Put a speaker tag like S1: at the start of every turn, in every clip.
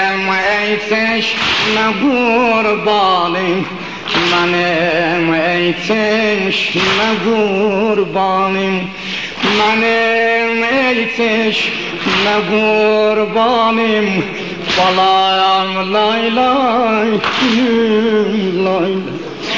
S1: Ey teşne kurbanım, benim ey teşne kurbanım, benim ey teşne kurbanım, balam lay lay gülüm lay lay.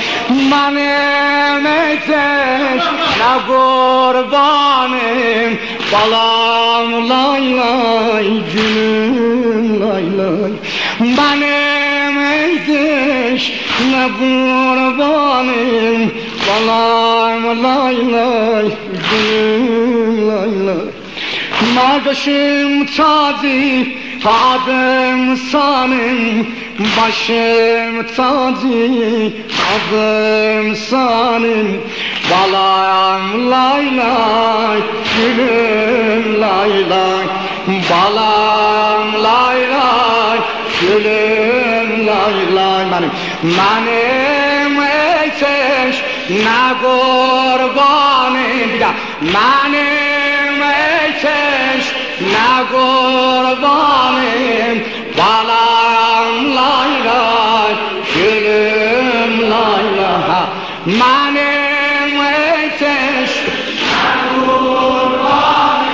S1: Benim ey teşne kurbanım, balam lay lay gülüm lay lay. Benim ey teşne kurbanım, balam lay lay gülüm lay lay. Başım tacı, adım sanım, başım tacı, adım sanım, balam lay lay gülüm lay lay, balam lay lay gülüm lay lay. Benim ey teşne kurbanım, benim ey teşne kurbanım, balam lay lay gülüm lay lay. Benim ey teşne kurbanım,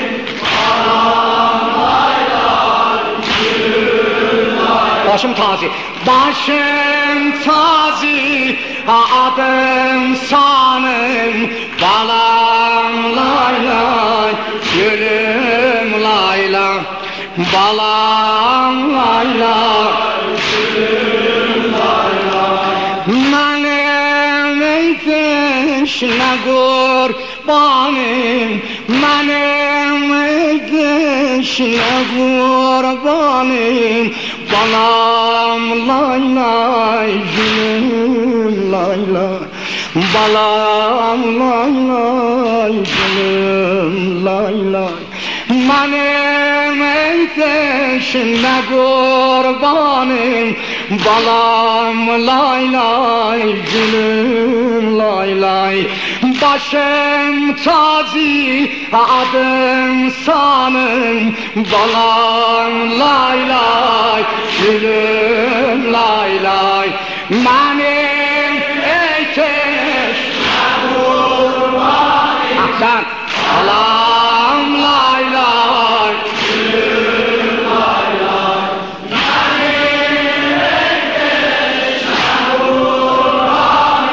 S1: balam lay lay gülüm lay. Başım tazi, başım tazi, adım sanım, balam lay lay gülüm lay lay, balam lay lay gülüm lay lay. Benim ey teşne kurbanım, benim ey teşne kurbanım, balam lay lay gülüm lay lay, balam lay lay gülüm lay lay. Benim ey teşne kurbanım, balam lay lay gülüm lay lay. Başım tacı, adım sanım, balam lay lay gülüm lay lay. Benim ey teşne kurbanım, balam lay lay gülüm lay lay. Benim ey teşne kurbanım,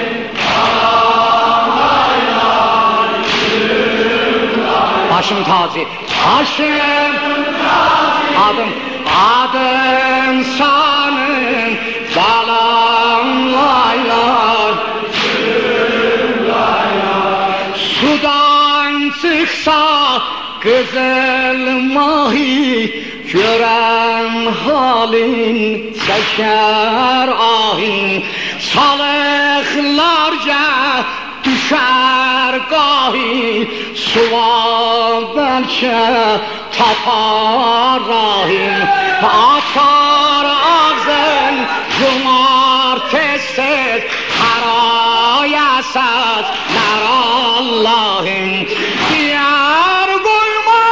S1: balam lay lay gülüm lay. Başım tazi, başım tazi, adım sanım, balam lay lay gülüm lay lay. Sudan çıksa kızıl mahi, gören halin çeker ahin, salıklarca düşer gahi, sual belki tapar rahim, atar ağzın yumar tez tez, harayasız ner Allah'ım. Diyar koyma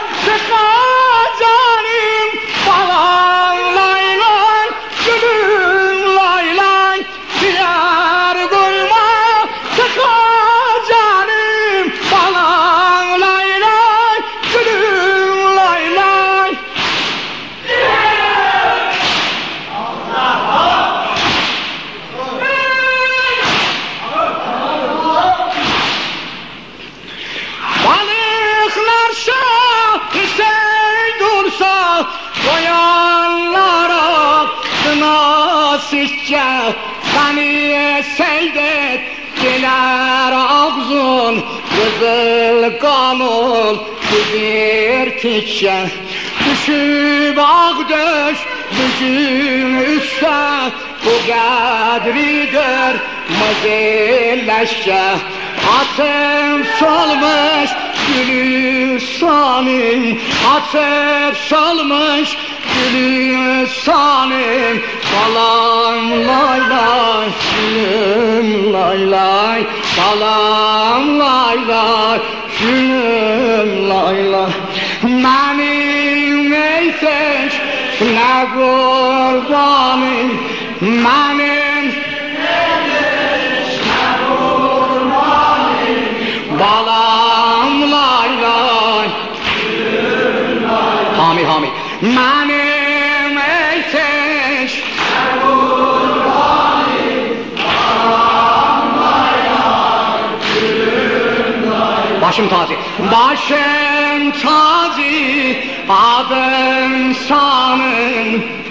S1: çıkacanim, balam lay lay gülüm lay lay. Diyar koyma çıkacanim, balam lay lay gülüm lay lay. Balıklar şahise dursa, koyanlar aklına sıçça, beni seydet gelir ağzın, kızıl kanul belirtişe. Düşüp ağdöş düşün üstte, bu kadridir mızilleşçe. Atım solmuş Gülistan'ım, atım solmuş Gülistan'ım, balam lay lay gülüm lay lay, balam lay lay gülüm lay lay. Benim ey teşne ne kurbanım benim, ne kurbanım balam lay lay. Hami hami benim eteş, ne kurbanım balam lay lay. Başım tazi, başım tazi, adım sanın.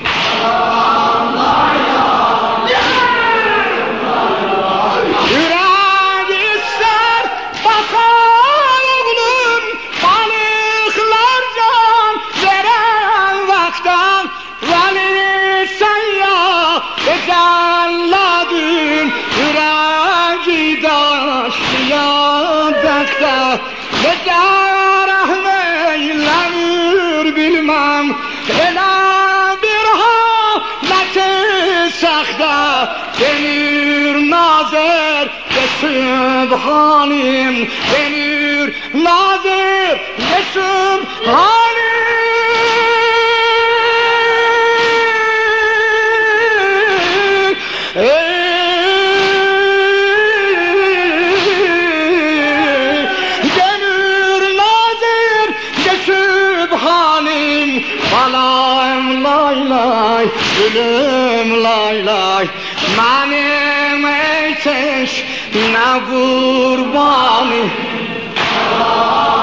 S1: Yüreği ser bakar oğlum, balıklar can veren vaktan. Veli sen ya ecelladın, yüreği daştı yadakta. Gece rahmeylenir bilmem, ela bir haleti sakda. Denir nazır ve sübhanim, denir nazır ve sübhanim. Balam lay lay, gülüm lay lay, benim eteş ne kurbanım.